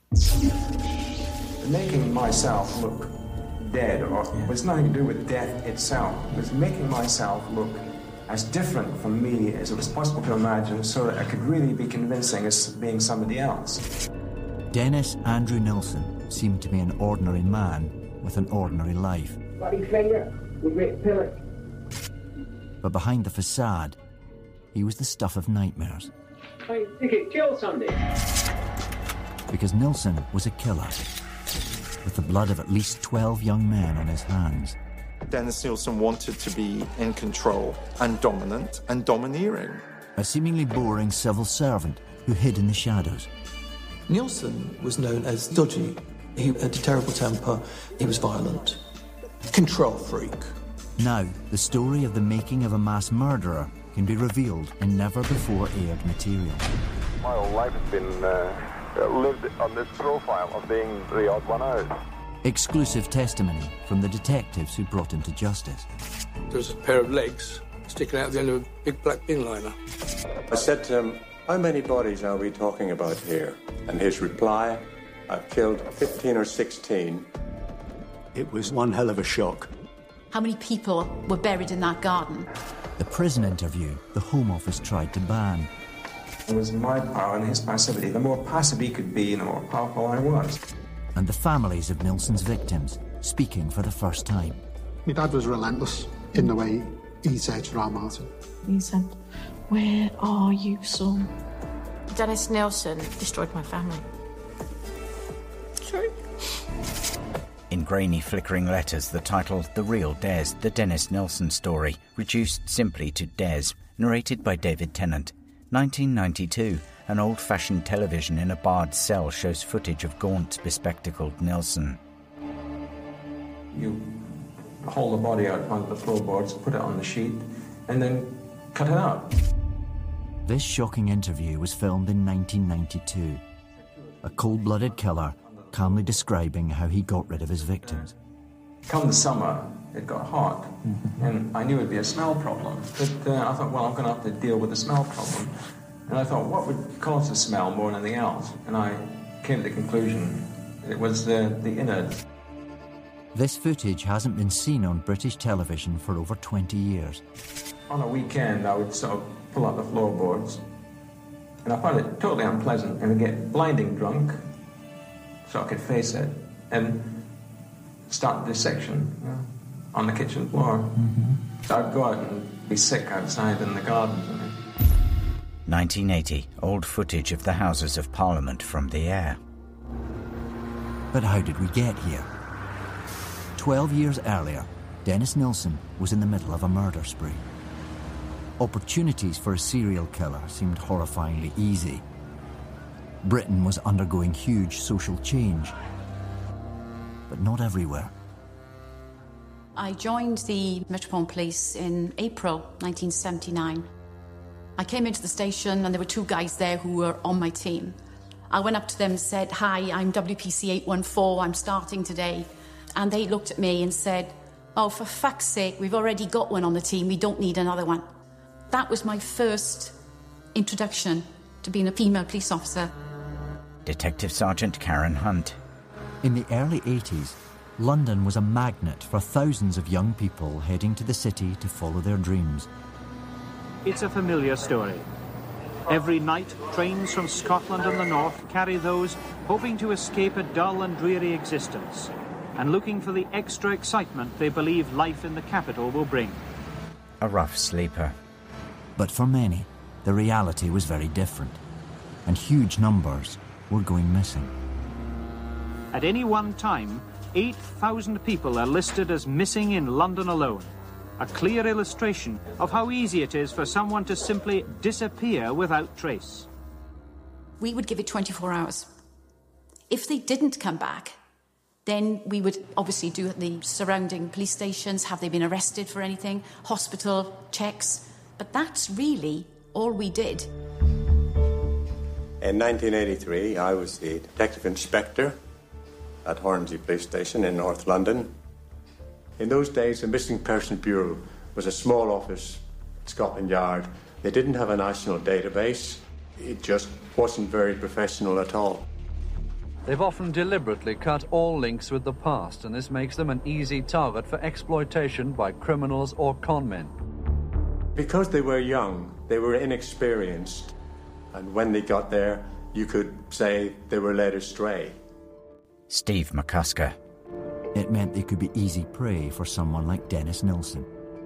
Making myself look dead, or it was nothing to do with death itself. It was making myself look as different from me as it was possible to imagine, so that I could really be convincing as being somebody else. Dennis Andrew Nilsen seemed to be an ordinary man with an ordinary life. Bloody finger with great pillar. But behind the facade, he was the stuff of nightmares. I think it killed somebody. Because Nilsen was a killer, with the blood of at least 12 young men on his hands. Dennis Nilsen wanted to be in control and dominant and domineering. A seemingly boring civil servant who hid in the shadows. Nilsen was known as dodgy. He had a terrible temper. He was violent. Control freak. Now, the story of the making of a mass murderer can be revealed in never-before-aired material. My whole life has been lived on this profile of being the odd one out. Exclusive testimony from the detectives who brought him to justice. There was a pair of legs sticking out the end of a big black bin liner. I said to him, "How many bodies are we talking about here?" And his reply, "I've killed 15 or 16. It was one hell of a shock. How many people were buried in that garden? The prison interview the Home Office tried to ban. It was my power and his passivity. The more passive he could be, the more powerful I was. And the families of Nilsen's victims speaking for the first time. My dad was relentless in the way he searched for our Martin. He said, "Where are you, son?" Dennis Nilsen destroyed my family. Sorry. In grainy, flickering letters, the title The Real Des, the Dennis Nilsen story, reduced simply to Des, narrated by David Tennant. 1992, an old-fashioned television in a barred cell shows footage of gaunt, bespectacled Nilsen. You hold the body out onto the floorboards, put it on the sheet, and then cut it out. This shocking interview was filmed in 1992. A cold-blooded killer calmly describing how he got rid of his victims. Come the summer, it got hot, and I knew it'd be a smell problem. But I thought, well, I'm going to have to deal with the smell problem. And I thought, what would cause the smell more than anything else? And I came to the conclusion it was the innards. This footage hasn't been seen on British television for over 20 years. On a weekend, I would sort of pull out the floorboards, and I found it totally unpleasant, and I'd get blinding drunk, so I could face it, and start the dissection on the kitchen floor. So I'd go out and be sick outside in the gardens. 1980, old footage of the Houses of Parliament from the air. But how did we get here? 12 years earlier, Dennis Nilsen was in the middle of a murder spree. Opportunities for a serial killer seemed horrifyingly easy. Britain was undergoing huge social change, but not everywhere. I joined the Metropolitan Police in April 1979. I came into the station and there were two guys there who were on my team. I went up to them and said, "Hi, I'm WPC 814, I'm starting today." And they looked at me and said, "Oh, for fuck's sake, we've already got one on the team, we don't need another one." That was my first introduction to being a female police officer. Detective Sergeant Karen Hunt. In the early 80s, London was a magnet for thousands of young people heading to the city to follow their dreams. It's a familiar story. Every night, trains from Scotland and the north carry those hoping to escape a dull and dreary existence and looking for the extra excitement they believe life in the capital will bring. A rough sleeper. But for many, the reality was very different, and huge numbers were going missing. At any one time, 8,000 people are listed as missing in London alone. A clear illustration of how easy it is for someone to simply disappear without trace. We would give it 24 hours. If they didn't come back, then we would obviously do the surrounding police stations, have they been arrested for anything, hospital checks, but that's really all we did. In 1983, I was the detective inspector at Hornsey Police Station in North London. In those days, the Missing Persons Bureau was a small office at Scotland Yard. They didn't have a national database. It just wasn't very professional at all. They've often deliberately cut all links with the past, and this makes them an easy target for exploitation by criminals or conmen. Because they were young, they were inexperienced, and when they got there, you could say they were led astray. Steve McCusker. It meant they could be easy prey for someone like Dennis Nilsen.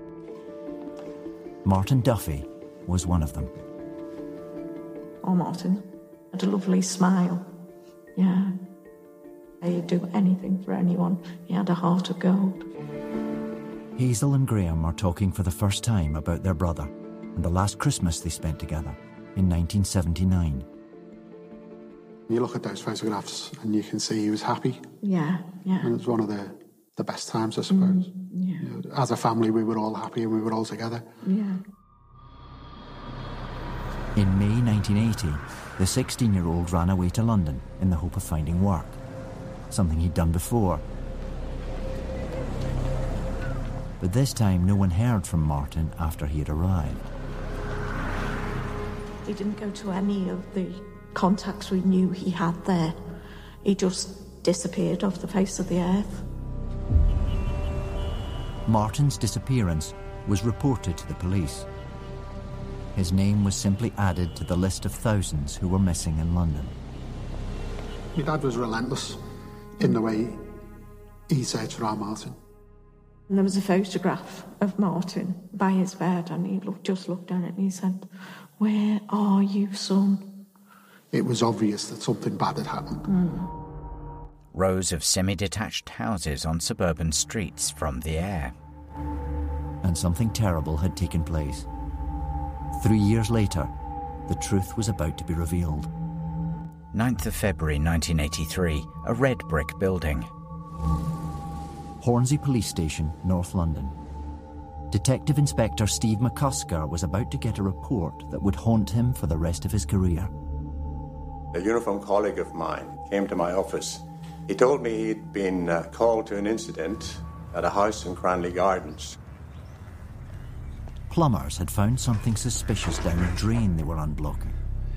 Martin Duffy was one of them. Oh, Martin had a lovely smile. Yeah. He'd do anything for anyone. He had a heart of gold. Hazel and Graham are talking for the first time about their brother and the last Christmas they spent together in 1979. You look at those photographs and you can see he was happy. Yeah, yeah. And it was one of the best times, I suppose. Yeah. You know, as a family, we were all happy and we were all together. Yeah. In May 1980, the 16-year-old ran away to London in the hope of finding work, something he'd done before. But this time, no one heard from Martin after he had arrived. He didn't go to any of the contacts we knew he had there. He just disappeared off the face of the earth. Martin's disappearance was reported to the police. His name was simply added to the list of thousands who were missing in London. My dad was relentless in the way he searched around Martin. And there was a photograph of Martin by his bed, and he just looked at it and he said, "Where are you, son?" It was obvious that something bad had happened. Rows of semi-detached houses on suburban streets from the air. And something terrible had taken place. 3 years later, the truth was about to be revealed. 9th of February 1983, a red brick building. Hornsey Police Station, North London. Detective Inspector Steve McCusker was about to get a report that would haunt him for the rest of his career. A uniformed colleague of mine came to my office. He told me he'd been called to an incident at a house in Cranley Gardens. Plumbers had found something suspicious down a drain they were unblocking.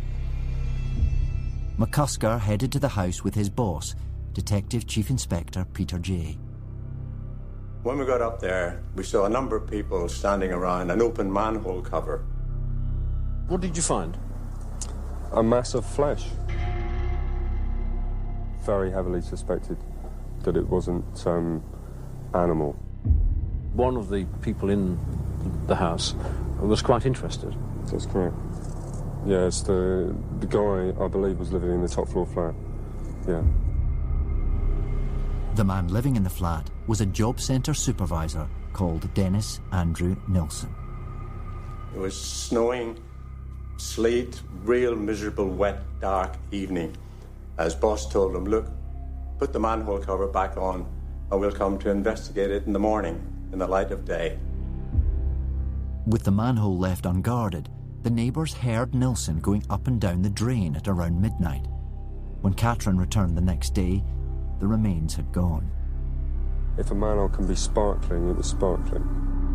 McCusker headed to the house with his boss, Detective Chief Inspector Peter Jay. When we got up there, we saw a number of people standing around an open manhole cover. What did you find? A mass of flesh. Very heavily suspected that it wasn't animal. One of the people in the house was quite interested. That's correct. Yes, the guy, I believe, was living in the top floor flat. Yeah. The man living in the flat was a job centre supervisor called Dennis Andrew Nilsen. It was snowing, sleet, real miserable, wet, dark evening. As boss told him, "Look, put the manhole cover back on and we'll come to investigate it in the morning, in the light of day." With the manhole left unguarded, the neighbours heard Nilsen going up and down the drain at around midnight. When Catherine returned the next day, the remains had gone. If a manhole can be sparkling, it was sparkling.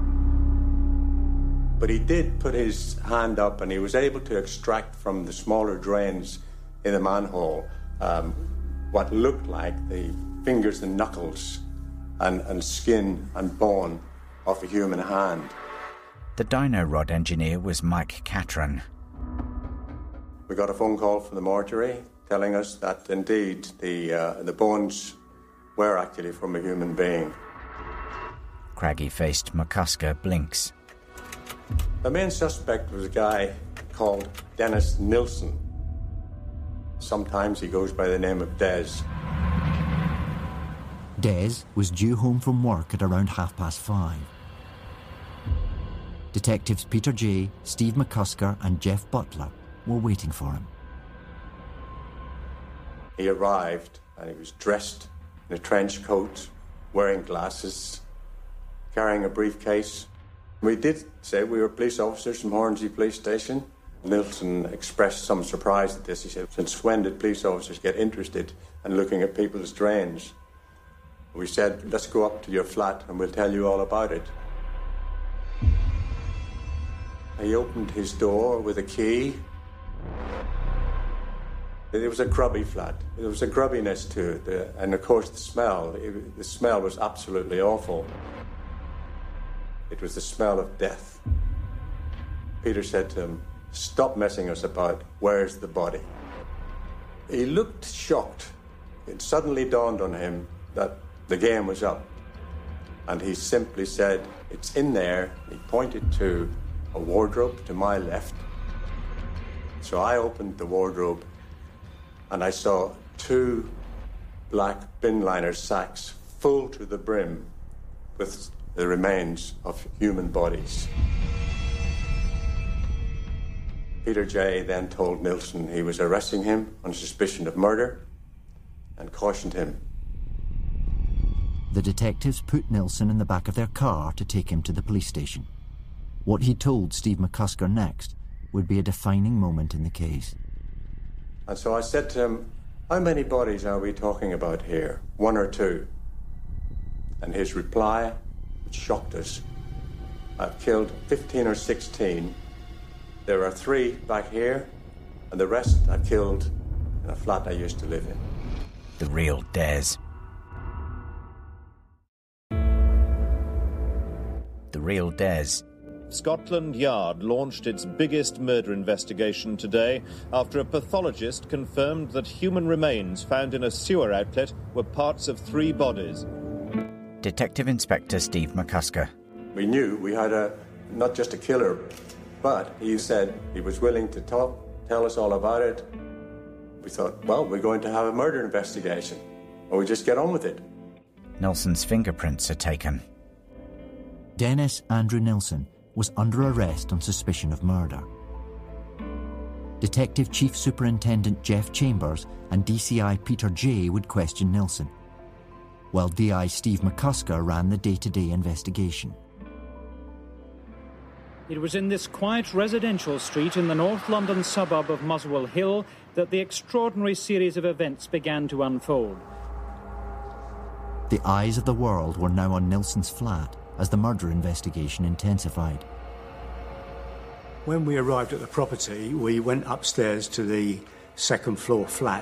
But he did put his hand up and he was able to extract from the smaller drains in the manhole what looked like the fingers and knuckles and skin and bone of a human hand. The dino rod engineer was Mike Catron. We got a phone call from the mortuary telling us that indeed the bones were actually from a human being. Craggy-faced McCusker blinks. The main suspect was a guy called Dennis Nilsen. Sometimes he goes by the name of Des. Des was due home from work at around 5:30. Detectives Peter Jay, Steve McCusker and Jeff Butler were waiting for him. He arrived and he was dressed in a trench coat, wearing glasses, carrying a briefcase. We did say we were police officers from Hornsey Police Station. Nilsen expressed some surprise at this. He said, "Since when did police officers get interested in looking at people's drains?" We said, "Let's go up to your flat and we'll tell you all about it." He opened his door with a key. It was a grubby flat. There was a grubbiness to it, and of course the smell was absolutely awful. It was the smell of death. Peter said to him, "Stop messing us about. Where's the body?" He looked shocked. It suddenly dawned on him that the game was up. And he simply said, "It's in there." He pointed to a wardrobe to my left. So I opened the wardrobe and I saw 2 black bin liner sacks full to the brim with the remains of human bodies. Peter Jay then told Nilsen he was arresting him on suspicion of murder and cautioned him. The detectives put Nilsen in the back of their car to take him to the police station. What he told Steve McCusker next would be a defining moment in the case. And so I said to him, "How many bodies are we talking about here? 1 or 2? And his reply, which shocked us, "I've killed 15 or 16. There are 3 back here, and the rest I killed in a flat I used to live in." The real Des. The real Des. Scotland Yard launched its biggest murder investigation today after a pathologist confirmed that human remains found in a sewer outlet were parts of 3 bodies. Detective Inspector Steve McCusker. We knew we had not just a killer, but he said he was willing to tell us all about it. We thought, well, we're going to have a murder investigation, or we just get on with it. Nilsen's fingerprints are taken. Dennis Andrew Nilsen was under arrest on suspicion of murder. Detective Chief Superintendent Jeff Chambers and DCI Peter Jay would question Nilsen, while DI Steve McCusker ran the day-to-day investigation. It was in this quiet residential street in the North London suburb of Muswell Hill that the extraordinary series of events began to unfold. The eyes of the world were now on Nilsen's flat as the murder investigation intensified. When we arrived at the property, we went upstairs to the second floor flat.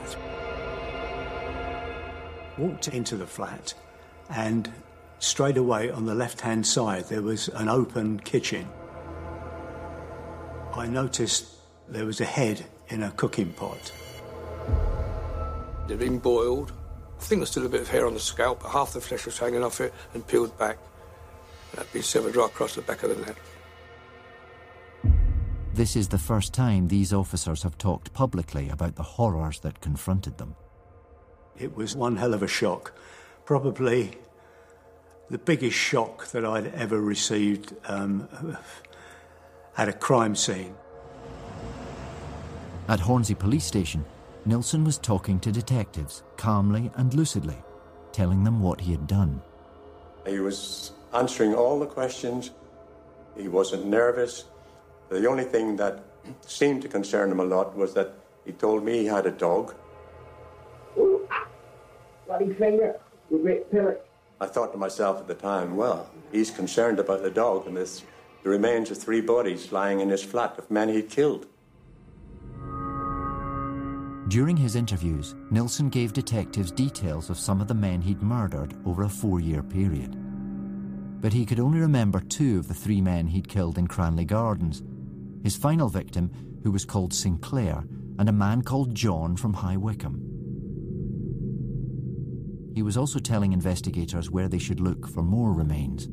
Walked into the flat, and straight away on the left-hand side there was an open kitchen. I noticed there was a head in a cooking pot. It had been boiled. I think there's still a bit of hair on the scalp, but half the flesh was hanging off it and peeled back. And that had been severed right across the back of the neck. This is the first time these officers have talked publicly about the horrors that confronted them. It was one hell of a shock. Probably the biggest shock that I'd ever received at a crime scene. At Hornsey Police Station, Nilsen was talking to detectives calmly and lucidly, telling them what he had done. He was answering all the questions. He wasn't nervous. The only thing that seemed to concern him a lot was that he told me he had a dog. Ooh, bloody finger with great pellet. I thought to myself at the time, well, he's concerned about the dog and the remains of 3 bodies lying in his flat of men he'd killed. During his interviews, Nilsen gave detectives details of some of the men he'd murdered over a 4-year period. But he could only remember 2 of the 3 men he'd killed in Cranley Gardens, his final victim, who was called Sinclair, and a man called John from High Wycombe. He was also telling investigators where they should look for more remains.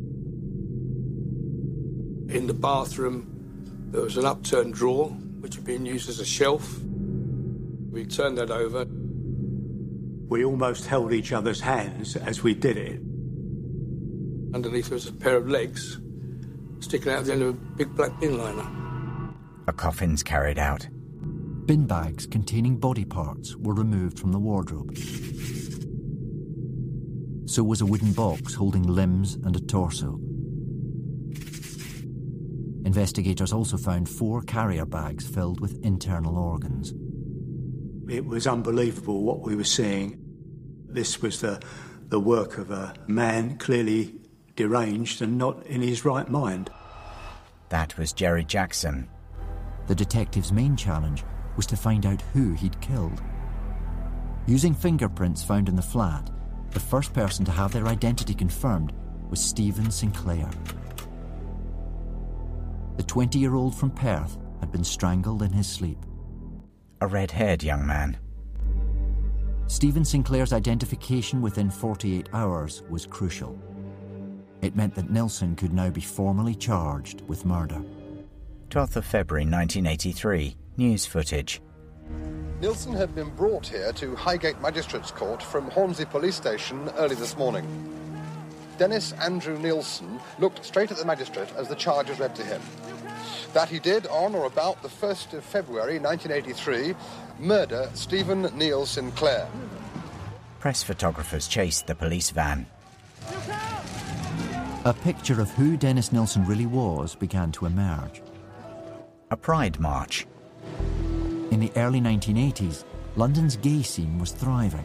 In the bathroom, there was an upturned drawer, which had been used as a shelf. We turned that over. We almost held each other's hands as we did it. Underneath there was a pair of legs sticking out the end of a big black bin liner. A coffin's carried out. Bin bags containing body parts were removed from the wardrobe. So was a wooden box holding limbs and a torso. Investigators also found 4 carrier bags filled with internal organs. It was unbelievable what we were seeing. This was the work of a man clearly deranged and not in his right mind. That was Jerry Jackson. The detective's main challenge was to find out who he'd killed. Using fingerprints found in the flat, the first person to have their identity confirmed was Stephen Sinclair. The 20-year-old from Perth had been strangled in his sleep. A red-haired young man. Stephen Sinclair's identification within 48 hours was crucial. It meant that Nilsen could now be formally charged with murder. 12th of February 1983, news footage. Nilsen had been brought here to Highgate Magistrates Court from Hornsey Police Station early this morning. Dennis Andrew Nilsen looked straight at the magistrate as the charges read to him. That he did, on or about the 1st of February 1983, murder Stephen Neil Sinclair. Press photographers chased the police van. A picture of who Dennis Nilsen really was began to emerge. A pride march. In the early 1980s, London's gay scene was thriving.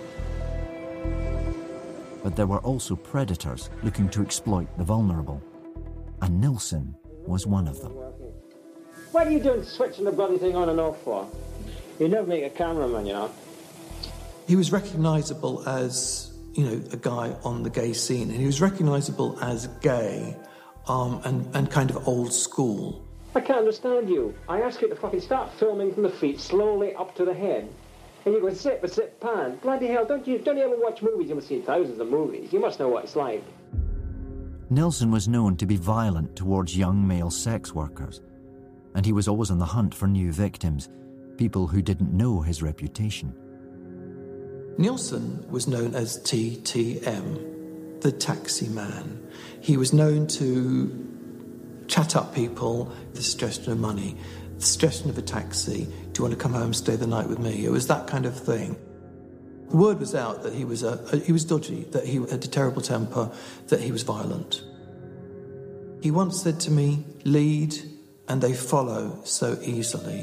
But there were also predators looking to exploit the vulnerable. And Nilsen was one of them. What are you doing switching the bloody thing on and off for? You never make a cameraman, you know. He was recognisable as, a guy on the gay scene, and he was recognisable as gay and kind of old school. I can't understand you. I ask you to fucking start filming from the feet slowly up to the head. And you go, sit, pan. Bloody hell, don't you ever watch movies? You must see thousands of movies. You must know what it's like. Nilsen was known to be violent towards young male sex workers, and he was always on the hunt for new victims, people who didn't know his reputation. Nilsen was known as TTM, the taxi man. He was known to chat up people, the suggestion of money, the suggestion of a taxi, do you want to come home and stay the night with me? It was that kind of thing. The word was out that he was dodgy, that he had a terrible temper, that he was violent. He once said to me, "Lead and they follow so easily."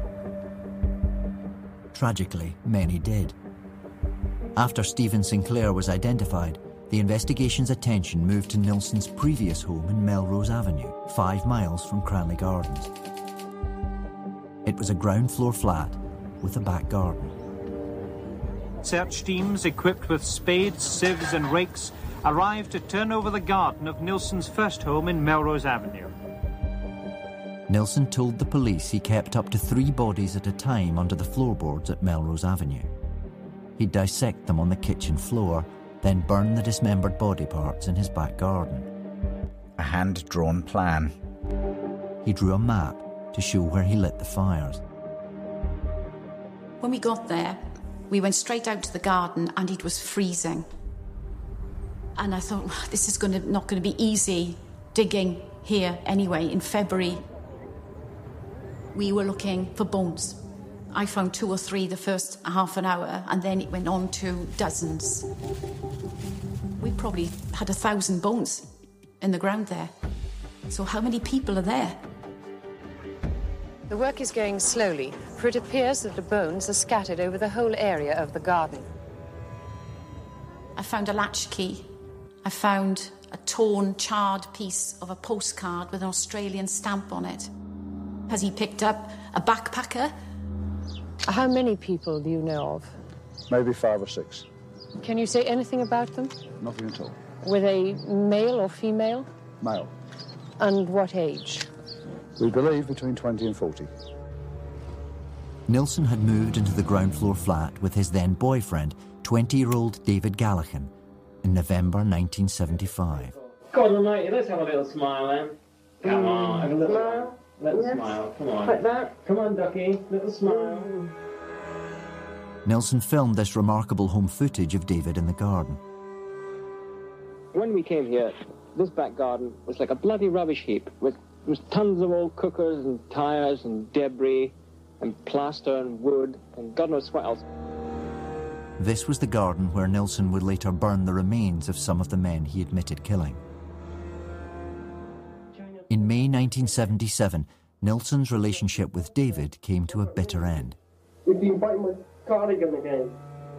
Tragically, many did. After Stephen Sinclair was identified, the investigation's attention moved to Nilsen's previous home in Melrose Avenue, 5 miles from Cranley Gardens. It was a ground-floor flat with a back garden. Search teams equipped with spades, sieves and rakes arrived to turn over the garden of Nilsen's first home in Melrose Avenue. Nilsen told the police he kept up to 3 bodies at a time under the floorboards at Melrose Avenue. He'd dissect them on the kitchen floor, then burn the dismembered body parts in his back garden. A hand-drawn plan. He drew a map to show where he lit the fires. When we got there, we went straight out to the garden and it was freezing. And I thought, this is not going to be easy digging here anyway in February. We were looking for bones. I found 2 or 3 the first half an hour, and then it went on to dozens. We probably had 1,000 bones in the ground there. So how many people are there? The work is going slowly, for it appears that the bones are scattered over the whole area of the garden. I found a latchkey. I found a torn, charred piece of a postcard with an Australian stamp on it. Has he picked up a backpacker? How many people do you know of? Maybe 5 or 6. Can you say anything about them? Nothing at all. Were they male or female? Male. And what age? We believe between 20 and 40. Nilsen had moved into the ground floor flat with his then boyfriend, 20-year-old David Gallahan, in November 1975. God almighty, let's have a little smile then. Come on, have a little smile. Little smile, come on. Like that. Come on, ducky, little smile. Nilsen filmed this remarkable home footage of David in the garden. When we came here, this back garden was like a bloody rubbish heap with tons of old cookers and tyres and debris and plaster and wood and God knows what else. This was the garden where Nilsen would later burn the remains of some of the men he admitted killing. In May 1977, Nilsen's relationship with David came to a bitter end. We've been biting my cardigan again.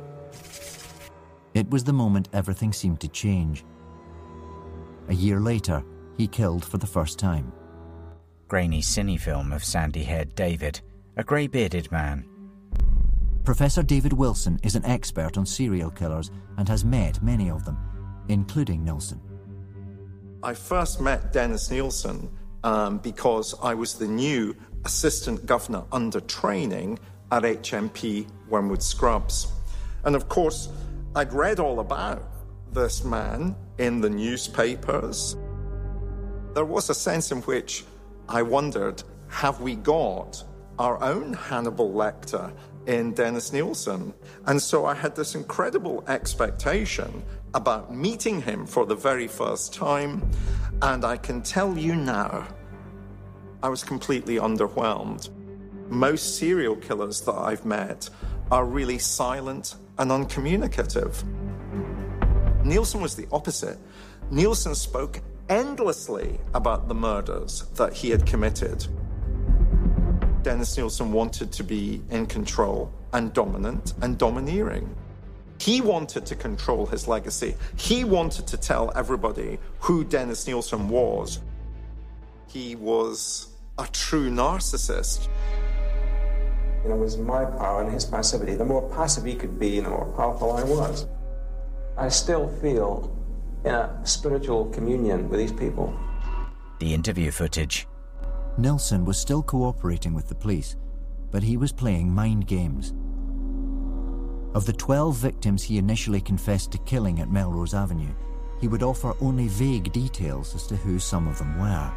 It was the moment everything seemed to change. A year later, he killed for the first time. Grainy cine film of sandy-haired David, a grey-bearded man. Professor David Wilson is an expert on serial killers and has met many of them, including Nilsen. I first met Dennis Nilsen because I was the new assistant governor under training at HMP Wormwood Scrubs. And of course, I'd read all about this man in the newspapers. There was a sense in which I wondered, have we got our own Hannibal Lecter in Dennis Nilsen? And so I had this incredible expectation about meeting him for the very first time, and I can tell you now, I was completely underwhelmed. Most serial killers that I've met are really silent and uncommunicative. Nilsen was the opposite. Nilsen spoke endlessly about the murders that he had committed. Dennis Nilsen wanted to be in control and dominant and domineering. He wanted to control his legacy. He wanted to tell everybody who Dennis Nilsen was. He was a true narcissist. It was my power and his passivity. The more passive he could be, the more powerful I was. I still feel in a spiritual communion with these people. The interview footage. Nilsen was still cooperating with the police, but he was playing mind games. Of the 12 victims he initially confessed to killing at Melrose Avenue, he would offer only vague details as to who some of them were.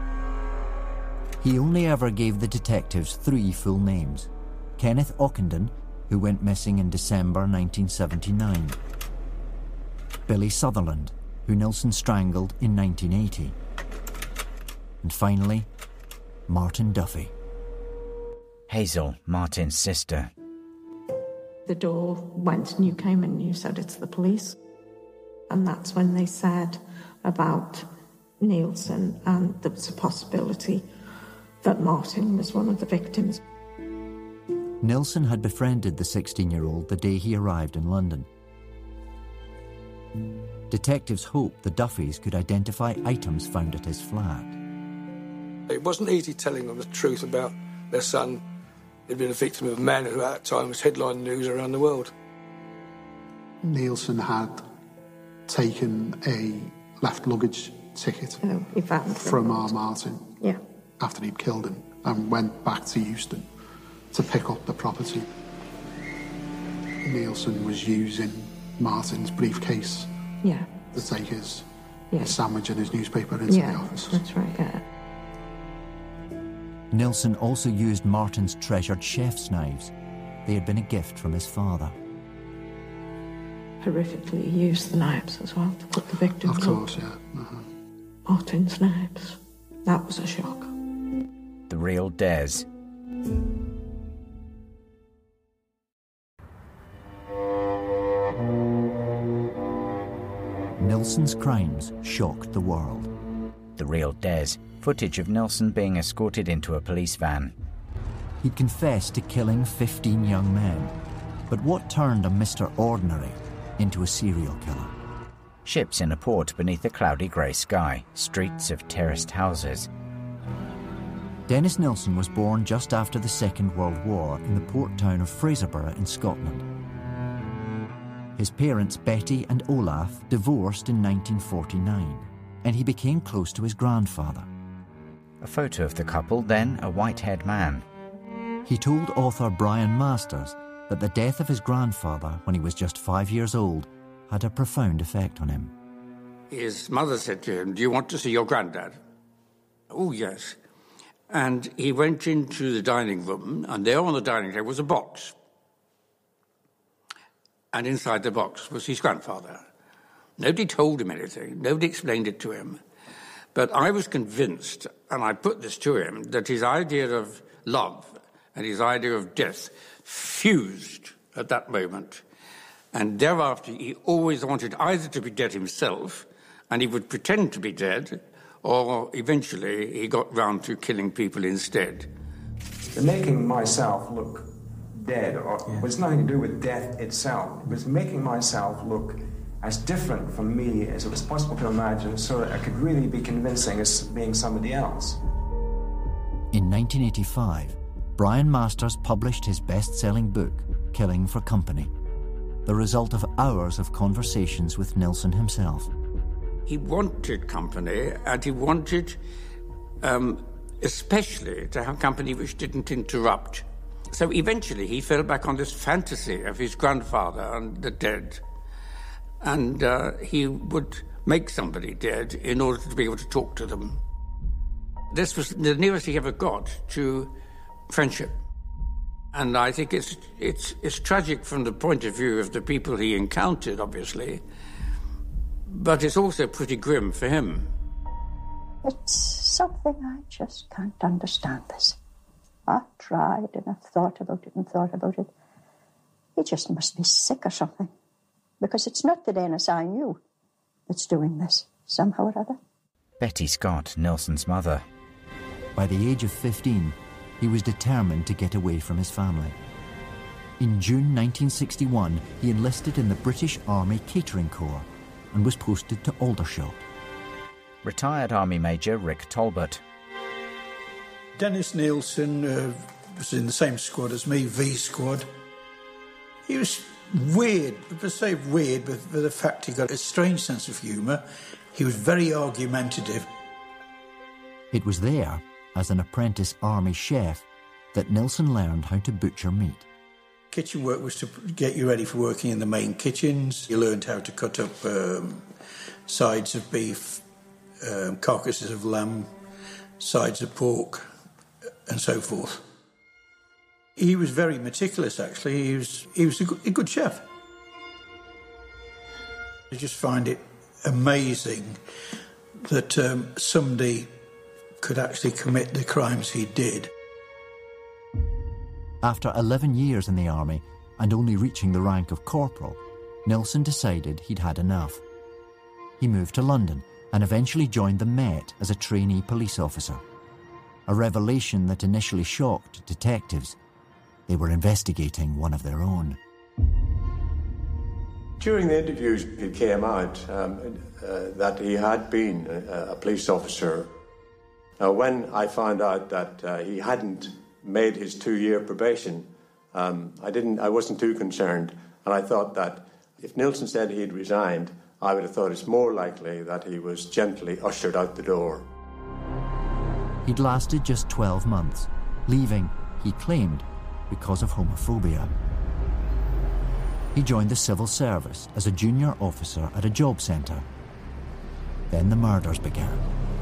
He only ever gave the detectives 3 full names: Kenneth Ockenden, who went missing in December 1979; Billy Sutherland, who Nilsen strangled in 1980; and finally, Martin Duffy. Hazel, Martin's sister. The door went and you came and you said it's the police. And that's when they said about Nilsen, and there was a possibility that Martin was one of the victims. Nilsen had befriended the 16-year-old the day he arrived in London. Detectives hoped the Duffys could identify items found at his flat. It wasn't easy telling them the truth about their son. He'd been a victim of a man who at that time was headline news around the world. Nilsen had taken a left luggage ticket from R. Martin after he'd killed him and went back to Euston to pick up the property. Nilsen was using Martin's briefcase to take his sandwich and his newspaper into the office. That's right, Nilsen also used Martin's treasured chef's knives. They had been a gift from his father. Horrifically, he used the knives as well to put the victims Of course, Martin's knives. That was a shock. The real Des. Nilsen's crimes shocked the world. The real Des. Footage of Nilsen being escorted into a police van. He'd confessed to killing 15 young men. But what turned a Mr. Ordinary into a serial killer? Ships in a port beneath a cloudy grey sky. Streets of terraced houses. Dennis Nilsen was born just after the Second World War in the port town of Fraserburgh in Scotland. His parents, Betty and Olaf, divorced in 1949, and he became close to his grandfather. A photo of the couple, then a white-haired man. He told author Brian Masters that the death of his grandfather when he was just 5 years old had a profound effect on him. His mother said to him, "Do you want to see your granddad?" "Oh, yes." And he went into the dining room, and there on the dining table was a box. And inside the box was his grandfather. Nobody told him anything. Nobody explained it to him. But I was convinced, and I put this to him, that his idea of love and his idea of death fused at that moment. And thereafter, he always wanted either to be dead himself, and he would pretend to be dead, or eventually he got round to killing people instead. The making myself look dead was nothing to do with death itself. It was making myself look as different from me as it was possible to imagine, so that I could really be convincing as being somebody else. In 1985, Brian Masters published his best-selling book, Killing for Company, the result of hours of conversations with Nilsen himself. He wanted company, and he wanted especially to have company which didn't interrupt. So eventually he fell back on this fantasy of his grandfather and the dead. And he would make somebody dead in order to be able to talk to them. This was the nearest he ever got to friendship. And I think it's tragic from the point of view of the people he encountered, obviously, but it's also pretty grim for him. It's something I just can't understand this. I've tried and I've thought about it and thought about it. He just must be sick or something, because it's not the Dennis I knew that's doing this, somehow or other. Betty Scott, Nilsen's mother. By the age of 15, he was determined to get away from his family. In June 1961, he enlisted in the British Army Catering Corps and was posted to Aldershot. Retired Army Major Rick Talbot. Dennis Nilsen was in the same squad as me, V Squad. He was weird, I say weird, but for the fact he got a strange sense of humour. He was very argumentative. It was there, as an apprentice army chef, that Nilsen learned how to butcher meat. Kitchen work was to get you ready for working in the main kitchens. You learned how to cut up sides of beef, carcasses of lamb, sides of pork, and so forth. He was very meticulous, actually. He was a good chef. I just find it amazing that somebody could actually commit the crimes he did. After 11 years in the army and only reaching the rank of corporal, Nilsen decided he'd had enough. He moved to London and eventually joined the Met as a trainee police officer. A revelation that initially shocked detectives. They were investigating one of their own. During the interviews, it came out that he had been a police officer. Now, when I found out that he hadn't made his 2-year probation, I wasn't too concerned, and I thought that if Nilsen said he'd resigned, I would have thought it's more likely that he was gently ushered out the door. He'd lasted just 12 months, leaving, he claimed, because of homophobia. He joined the civil service as a junior officer at a job centre. Then the murders began.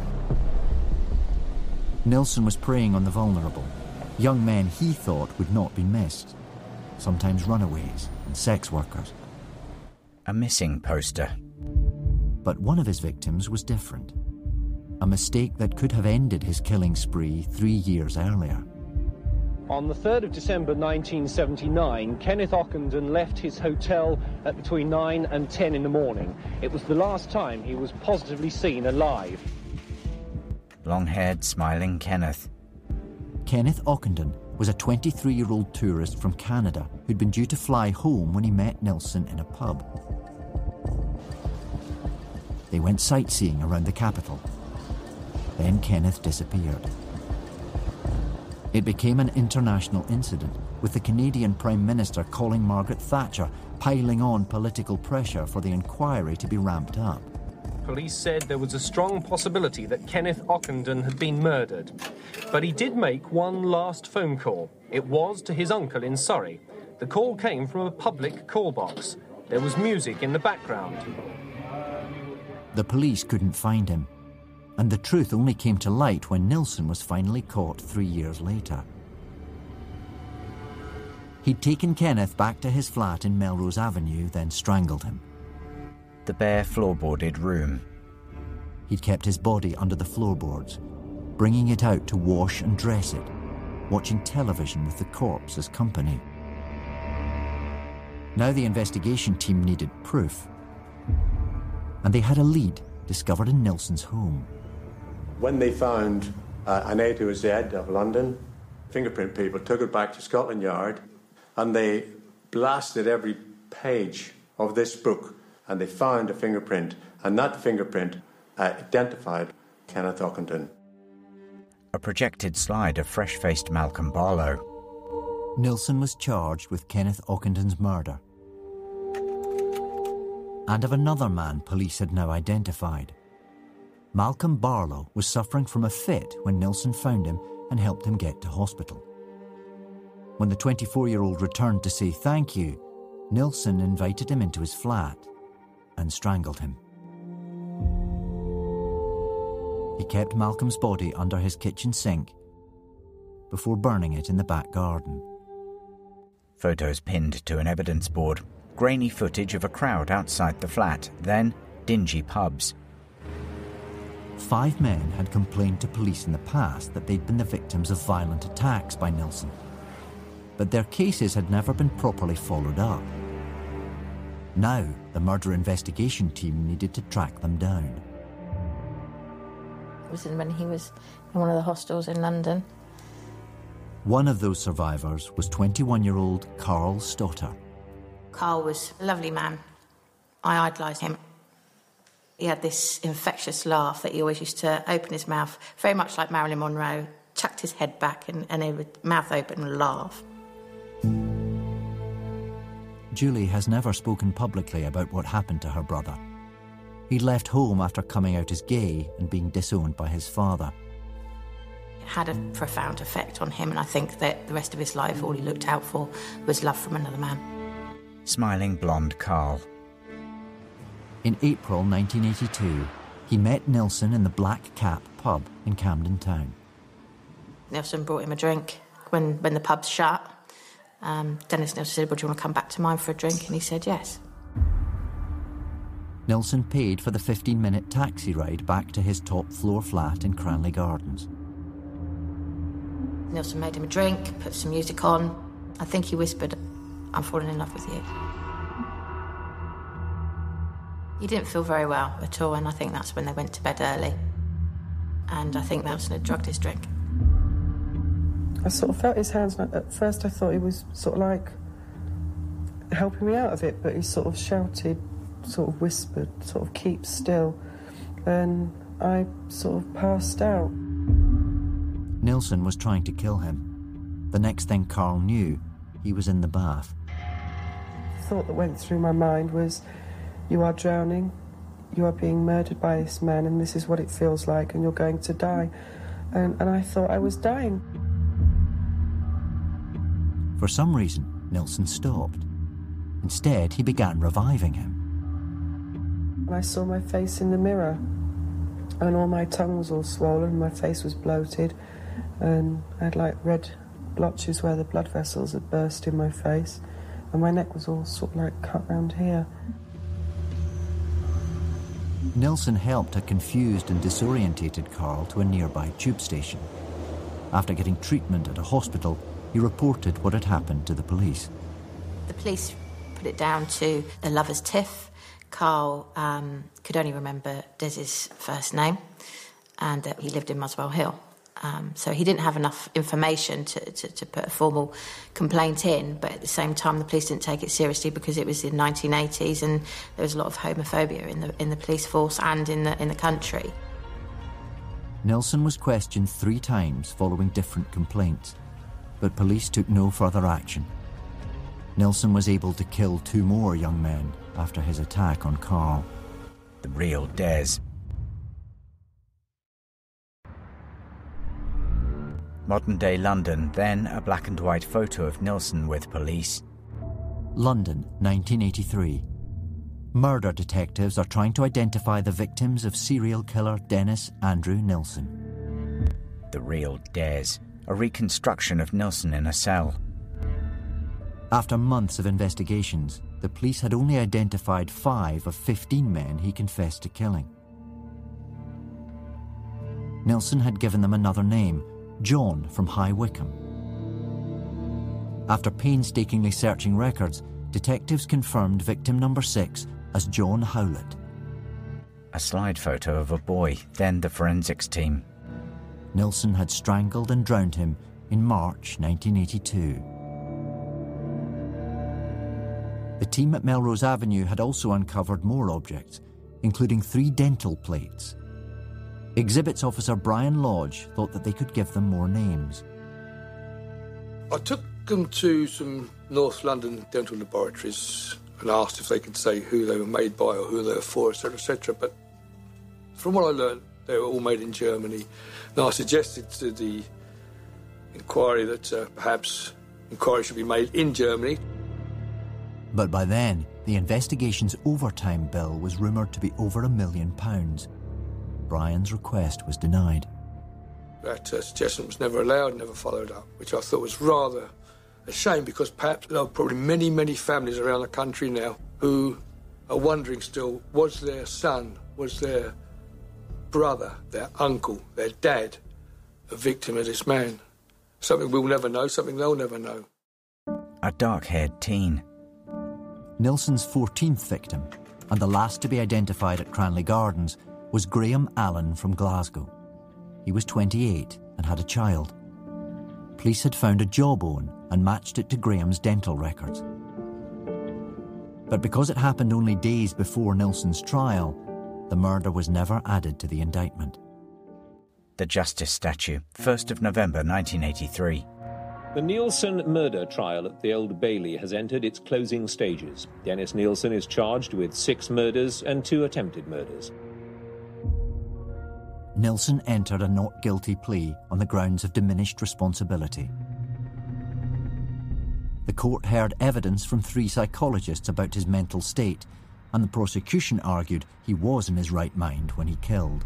Nilsen was preying on the vulnerable, young men he thought would not be missed, sometimes runaways and sex workers. A missing poster. But one of his victims was different. A mistake that could have ended his killing spree 3 years earlier. On the 3rd of December 1979, Kenneth Ockenden left his hotel at between 9 and 10 in the morning. It was the last time he was positively seen alive. Long-haired, smiling Kenneth. Kenneth Ockenden was a 23-year-old tourist from Canada who'd been due to fly home when he met Nilsen in a pub. They went sightseeing around the capital. Then Kenneth disappeared. It became an international incident, with the Canadian Prime Minister calling Margaret Thatcher, piling on political pressure for the inquiry to be ramped up. Police said there was a strong possibility that Kenneth Ockenden had been murdered. But he did make one last phone call. It was to his uncle in Surrey. The call came from a public call box. There was music in the background. The police couldn't find him, and the truth only came to light when Nilsen was finally caught 3 years later. He'd taken Kenneth back to his flat in Melrose Avenue, then strangled him. The bare floorboarded room. He'd kept his body under the floorboards, bringing it out to wash and dress it, watching television with the corpse as company. Now the investigation team needed proof, and they had a lead discovered in Nilsen's home. When they found an A to a Z of London, fingerprint people took it back to Scotland Yard and they blasted every page of this book and they found a fingerprint, and that fingerprint identified Kenneth Ockenden. A projected slide of fresh-faced Malcolm Barlow. Nilsson was charged with Kenneth Ockendon's murder and of another man police had now identified. Malcolm Barlow was suffering from a fit when Nilsson found him and helped him get to hospital. When the 24-year-old returned to say thank you, Nilsson invited him into his flat and strangled him. He kept Malcolm's body under his kitchen sink before burning it in the back garden. Photos pinned to an evidence board. Grainy footage of a crowd outside the flat, then dingy pubs. 5 men had complained to police in the past that they'd been the victims of violent attacks by Nilsson, but their cases had never been properly followed up. Now, the murder investigation team needed to track them down. It was when he was in one of the hostels in London. One of those survivors was 21-year-old Carl Stotter. Carl was a lovely man. I idolised him. He had this infectious laugh that he always used to open his mouth, very much like Marilyn Monroe, chucked his head back and he would mouth open and laugh. Julie has never spoken publicly about what happened to her brother. He'd left home after coming out as gay and being disowned by his father. It had a profound effect on him, and I think that the rest of his life all he looked out for was love from another man. Smiling blonde Carl. In April 1982, he met Nilsson in the Black Cap pub in Camden Town. Nilsson brought him a drink when the pub's shut. Dennis Nilsson said, well, do you want to come back to mine for a drink? And he said yes. Nilsson paid for the 15-minute taxi ride back to his top-floor flat in Cranley Gardens. Nilsson made him a drink, put some music on. I think he whispered, I'm falling in love with you. He didn't feel very well at all, and I think that's when they went to bed early. And I think Nilsson had drugged his drink. I sort of felt his hands, like, at first I thought he was sort of like helping me out of it, but he sort of shouted, sort of whispered, sort of keep still, and I sort of passed out. Nilsson was trying to kill him. The next thing Carl knew, he was in the bath. The thought that went through my mind was, you are drowning, you are being murdered by this man, and this is what it feels like, and you're going to die. And I thought I was dying. For some reason, Nilsson stopped. Instead, he began reviving him. And I saw my face in the mirror, and all my tongue was all swollen, my face was bloated, and I had like red blotches where the blood vessels had burst in my face, and my neck was all sort of like cut round here. Nilsson helped a confused and disorientated Carl to a nearby tube station. After getting treatment at a hospital, he reported what had happened to the police. The police put it down to a lover's tiff. Carl could only remember Des's first name, and that he lived in Muswell Hill. So he didn't have enough information to put a formal complaint in, but at the same time the police didn't take it seriously because it was the 1980s and there was a lot of homophobia in the police force and in the country. Nilsson was questioned 3 times following different complaints, but police took no further action. Nilsson was able to kill 2 more young men after his attack on Carl. The real Des. Modern-day London, then a black-and-white photo of Nilsson with police. London, 1983. Murder detectives are trying to identify the victims of serial killer Dennis Andrew Nilsson. The real Des, a reconstruction of Nilsson in a cell. After months of investigations, the police had only identified 5 of 15 men he confessed to killing. Nilsson had given them another name, John from High Wycombe. After painstakingly searching records, detectives confirmed victim number 6 as John Howlett. A slide photo of a boy, then the forensics team. Nilsson had strangled and drowned him in March 1982. The team at Melrose Avenue had also uncovered more objects, including 3 dental plates. Exhibits officer Brian Lodge thought that they could give them more names. I took them to some North London dental laboratories and asked if they could say who they were made by or who they were for, etc., etc. But from what I learned, they were all made in Germany. And I suggested to the inquiry that perhaps inquiry should be made in Germany. But by then, the investigation's overtime bill was rumoured to be over £1 million. Brian's request was denied. That suggestion was never allowed, never followed up, which I thought was rather a shame, because perhaps there are probably many, many families around the country now who are wondering still, was their son, was their brother, their uncle, their dad a victim of this man? Something we'll never know, something they'll never know. A dark-haired teen. Nilsson's 14th victim, and the last to be identified at Cranley Gardens, was Graham Allen from Glasgow. He was 28 and had a child. Police had found a jawbone and matched it to Graham's dental records. But because it happened only days before Nilsson's trial, the murder was never added to the indictment. The Justice Statue, 1st of November 1983. The Nielsen murder trial at the Old Bailey has entered its closing stages. Dennis Nilsen is charged with 6 murders and 2 attempted murders. Nilsen entered a not guilty plea on the grounds of diminished responsibility. The court heard evidence from 3 psychologists about his mental state, and the prosecution argued he was in his right mind when he killed.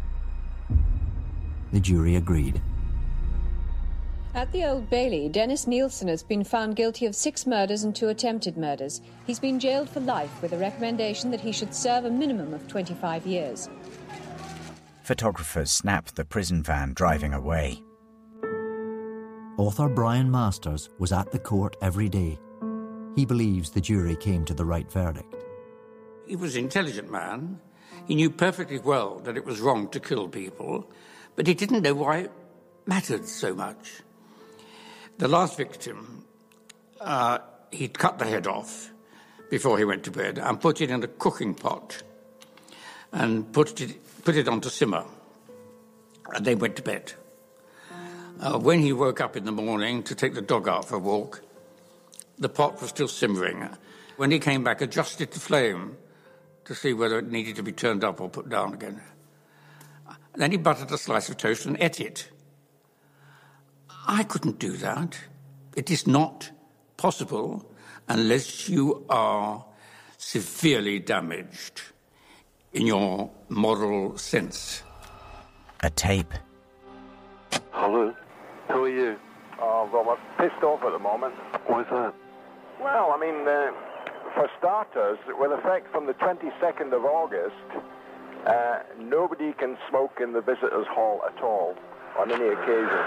The jury agreed. At the Old Bailey, Dennis Nilsen has been found guilty of 6 murders and 2 attempted murders. He's been jailed for life with a recommendation that he should serve a minimum of 25 years. Photographers snap the prison van driving away. Author Brian Masters was at the court every day. He believes the jury came to the right verdict. He was an intelligent man. He knew perfectly well that it was wrong to kill people, but he didn't know why it mattered so much. The last victim, he'd cut the head off before he went to bed and put it in a cooking pot and put it on to simmer, and they went to bed. When he woke up in the morning to take the dog out for a walk, the pot was still simmering. When he came back, adjusted the flame to see whether it needed to be turned up or put down again. Then he buttered a slice of toast and ate it. I couldn't do that. It is not possible unless you are severely damaged in your moral sense. A tape. Hello, who are you? Oh, Robert, pissed off at the moment. Why's that? Well, I mean, for starters, with effect from the 22nd of August, nobody can smoke in the visitors' hall at all, on any occasion.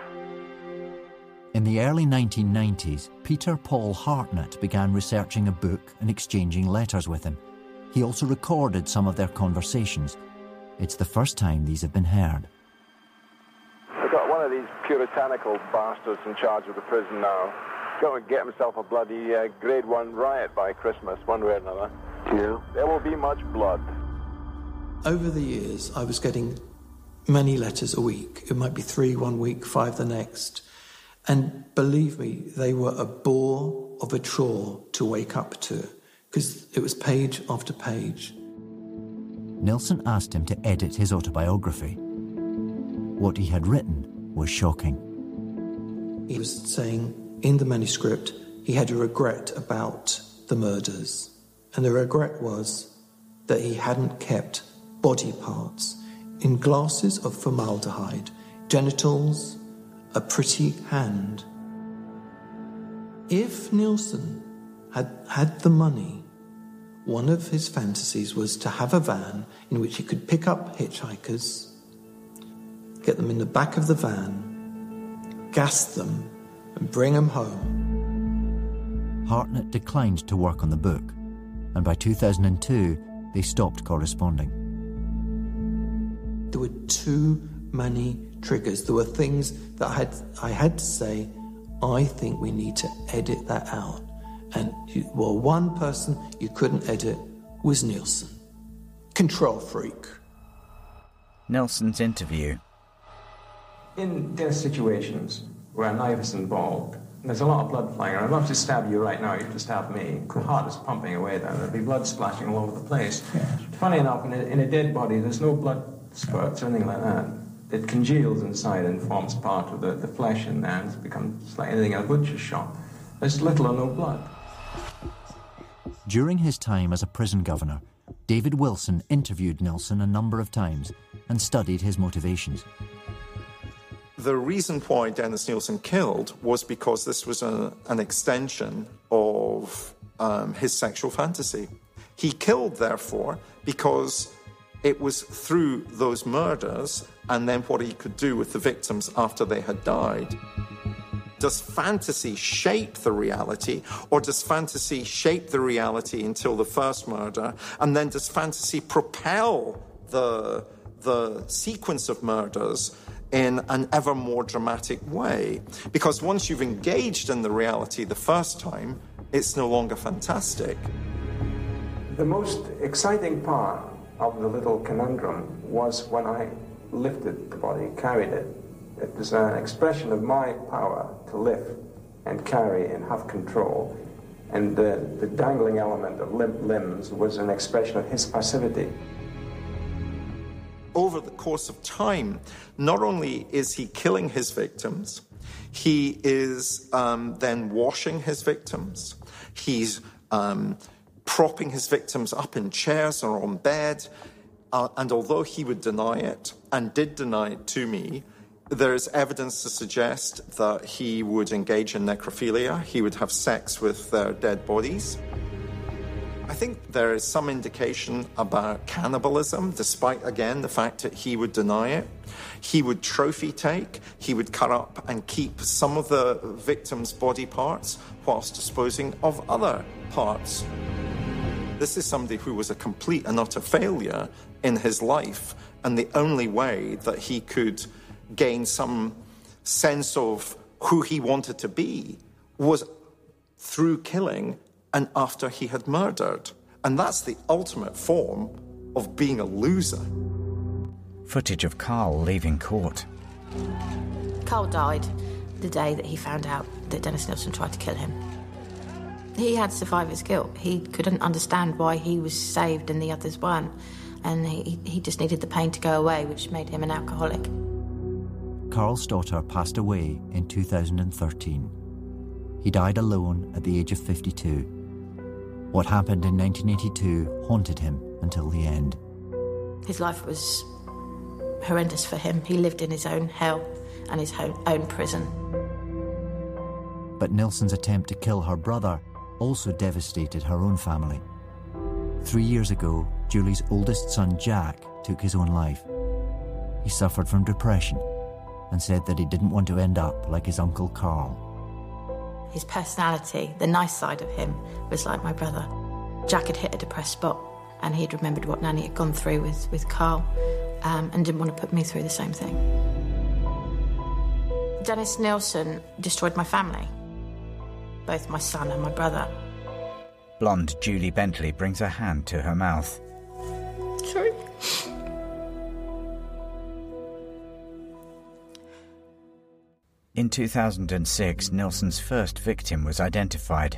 In the early 1990s, Peter Paul Hartnett began researching a book and exchanging letters with him. He also recorded some of their conversations. It's the first time these have been heard. We've got one of these puritanical bastards in charge of the prison now. Going to get himself a bloody grade 1 riot by Christmas, one way or another. Yeah. There will be much blood. Over the years, I was getting many letters a week. It might be 3 one week, 5 the next. And believe me, they were a bore of a chore to wake up to, because it was page after page. Nilsen asked him to edit his autobiography. What he had written was shocking. He was saying in the manuscript he had a regret about the murders, and the regret was that he hadn't kept body parts in glasses of formaldehyde, genitals, a pretty hand. If Nilsen had the money, one of his fantasies was to have a van in which he could pick up hitchhikers, get them in the back of the van, gas them, and bring them home. Hartnett declined to work on the book, and by 2002, they stopped corresponding. There were too many triggers. There were things that I had to say, I think we need to edit that out. And one person you couldn't edit was Nilsen. Control freak. Nelson's interview. In those situations where a knife is involved, There's a lot of blood flying around. I'd love to stab you right now. You have to stab me. The heart is pumping away then. There'd be blood splashing all over the place. Yes. Funny enough, in a dead body, there's no blood spurts or anything like that. It congeals inside and forms part of the flesh in there, and it becomes like anything in a butcher's shop. There's little or no blood. During his time as a prison governor, David Wilson interviewed Nilsen a number of times and studied his motivations. The reason why Dennis Nilsen killed was because this was an extension of his sexual fantasy. He killed, therefore, because it was through those murders and then what he could do with the victims after they had died. Does fantasy shape the reality, or does fantasy shape the reality until the first murder, and then does fantasy propel the sequence of murders in an ever more dramatic way? Because once you've engaged in the reality the first time, it's no longer fantastic. The most exciting part of the little conundrum was when I lifted the body, carried it. It was an expression of my power to lift and carry and have control. And the dangling element of limp limbs was an expression of his passivity. Over the course of time, not only is he killing his victims, he is then washing his victims. He's propping his victims up in chairs or on bed. And although he would deny it, and did deny it to me, there is evidence to suggest that he would engage in necrophilia. He would have sex with their dead bodies. I think there is some indication about cannibalism, despite, again, the fact that he would deny it. He would trophy take. He would cut up and keep some of the victims' body parts whilst disposing of other parts. This is somebody who was a complete and utter failure in his life, and the only way that he could gain some sense of who he wanted to be was through killing and after he had murdered. And that's the ultimate form of being a loser. Footage of Carl leaving court. Carl died the day that he found out that Dennis Nilsen tried to kill him. He had survivor's guilt. He couldn't understand why he was saved and the others weren't. And he just needed the pain to go away, which made him an alcoholic. Carl Stotter passed away in 2013. He died alone at the age of 52. What happened in 1982 haunted him until the end. His life was horrendous for him. He lived in his own hell and his own prison. But Nilsen's attempt to kill her brother also devastated her own family. 3 years ago, Julie's oldest son, Jack, took his own life. He suffered from depression and said that he didn't want to end up like his uncle Carl. His personality, the nice side of him, was like my brother. Jack had hit a depressed spot, and he'd remembered what Nanny had gone through with Carl, and didn't want to put me through the same thing. Dennis Nilsen destroyed my family, both my son and my brother. Blonde Julie Bentley brings her hand to her mouth. Sorry. In 2006, Nilsen's first victim was identified.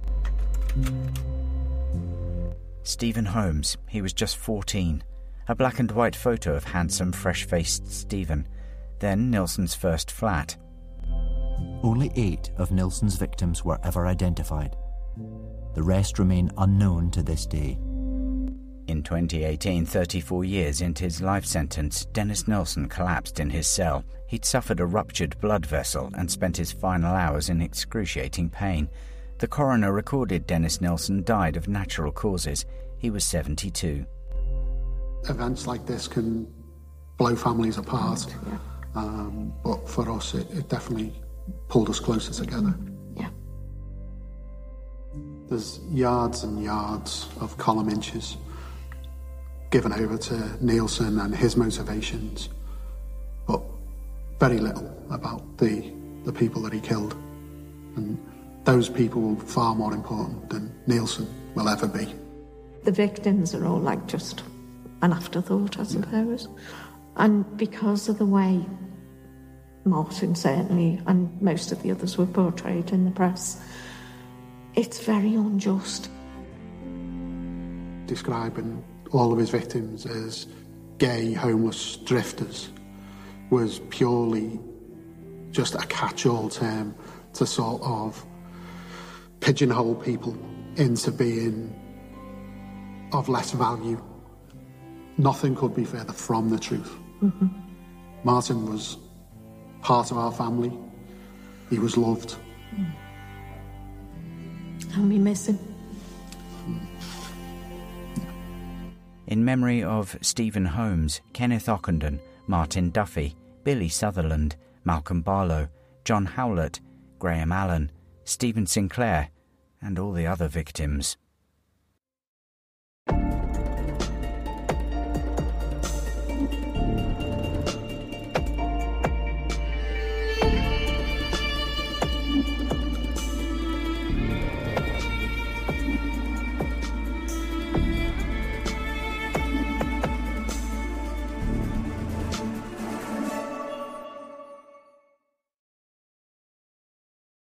Stephen Holmes. He was just 14. A black and white photo of handsome, fresh-faced Stephen. Then Nilsen's first flat. Only 8 of Nilsen's victims were ever identified. The rest remain unknown to this day. In 2018, 34 years into his life sentence, Dennis Nilsen collapsed in his cell. He'd suffered a ruptured blood vessel and spent his final hours in excruciating pain. The coroner recorded Dennis Nilsen died of natural causes. He was 72. Events like this can blow families apart, but for us it definitely pulled us closer together. Yeah. There's yards and yards of column inches given over to Nilsen and his motivations, but very little about the people that he killed. And those people were far more important than Nilsen will ever be. The victims are all like just an afterthought, I suppose. And because of the way Martin certainly, and most of the others were portrayed in the press. It's very unjust. Describing all of his victims as gay, homeless drifters was purely just a catch-all term to sort of pigeonhole people into being of less value. Nothing could be further from the truth. Mm-hmm. Martin was part of our family. He was loved. And we miss him. In memory of Stephen Holmes, Kenneth Ockenden, Martin Duffy, Billy Sutherland, Malcolm Barlow, John Howlett, Graham Allen, Stephen Sinclair, and all the other victims.